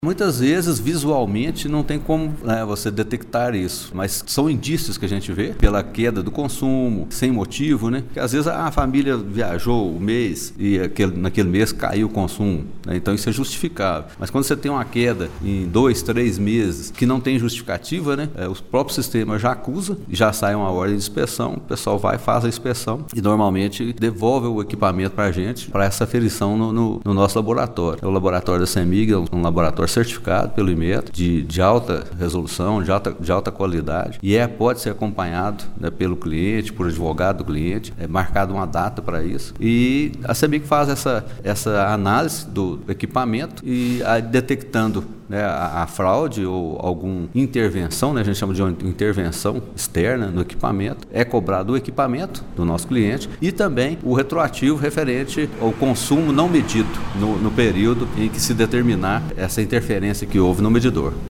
Muitas vezes, visualmente, não tem como você detectar isso, mas são indícios que a gente vê pela queda do consumo, sem motivo, né? Porque às vezes a família viajou o mês e naquele mês caiu o consumo, né? Então isso é justificável. Mas quando você tem uma queda em 2, 3 meses que não tem justificativa, né? O próprio sistema já acusa, já sai uma ordem de inspeção, o pessoal vai, faz a inspeção e normalmente devolve o equipamento para a gente, para essa aferição no nosso laboratório. O laboratório da CEMIG é um laboratório certificado pelo Inmetro, de alta resolução, de alta qualidade, e pode ser acompanhado, né, pelo cliente, por advogado do cliente, marcado uma data para isso, e a CEMIG faz essa análise do equipamento e detectando, né, a fraude ou alguma intervenção, né, a gente chama de uma intervenção externa no equipamento, é cobrado o equipamento do nosso cliente e também o retroativo referente ao consumo não medido no período em que se determinar essa interferência que houve no medidor.